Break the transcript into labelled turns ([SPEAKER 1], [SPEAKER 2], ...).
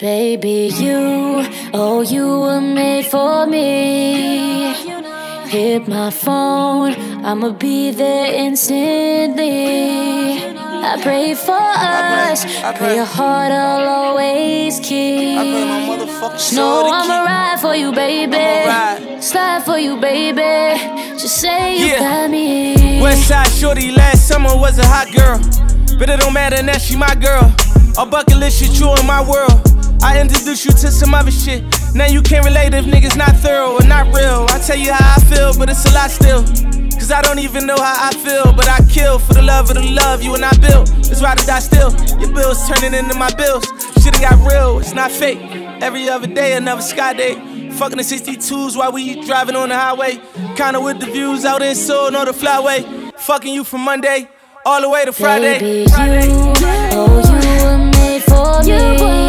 [SPEAKER 1] Baby, you were made for me. Hit my phone, I'ma be there instantly. I pray for us, pray your heart I'll always keep. No, I'ma ride for you, baby. Slide for you, baby. Just say you got me.
[SPEAKER 2] Westside shorty last summer was a hot girl, but it don't matter now, she my girl. A bucket list shit, you in my world. I introduce you to some other shit. Now you can't relate if niggas not thorough or not real. I tell you how I feel, but it's a lot still. Cause I don't even know how I feel, but I kill for the love of the love you and I built. It's ride or die still. Your bills turning into my bills. Shit got real, it's not fake. Every other day, another sky day. Fucking the 62s while we driving on the highway. Kinda with the views out in Seoul or the flyway. Fucking you from Monday all the way to Friday.
[SPEAKER 1] Baby, you were made for me.